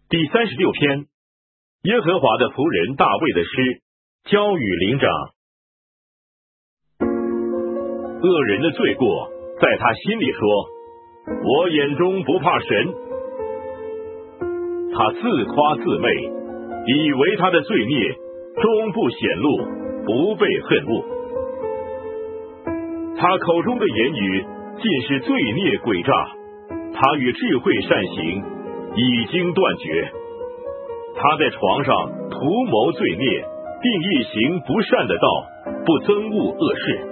第36篇，耶和华的仆人大卫的诗，交与灵长。恶人的罪过，在他心里说：我眼中不怕神。他自夸自媚，以为他的罪孽终不显露，不被恨恶。他口中的言语尽是罪孽诡诈，他与智慧善行已经断绝。他在床上图谋罪孽，并一行不善的道，不憎恶恶事。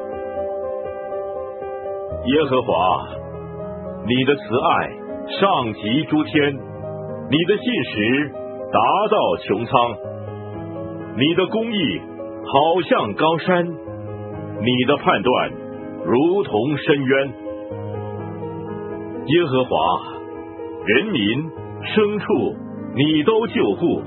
耶和华，你的慈爱上及诸天，你的信实达到穹苍，你的公义好像高山，你的判断如同深渊。耶和华，人民牲畜你都救护。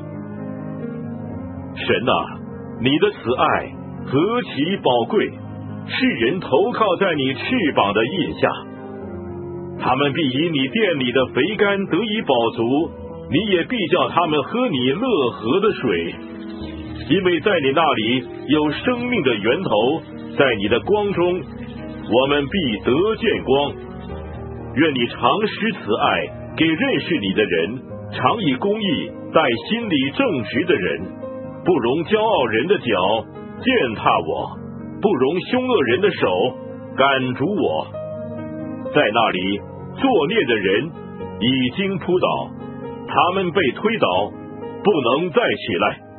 神啊，你的慈爱何其宝贵，世人投靠在你翅膀的印下。他们必以你殿里的肥甘得以饱足，你也必叫他们喝你乐河的水。因为在你那里有生命的源头，在你的光中我们必得见光。愿你常施慈爱给认识你的人，常以公义待心里正直的人。不容骄傲人的脚践踏我，不容凶恶人的手赶逐我。在那里作孽的人已经扑倒，他们被推倒，不能再起来。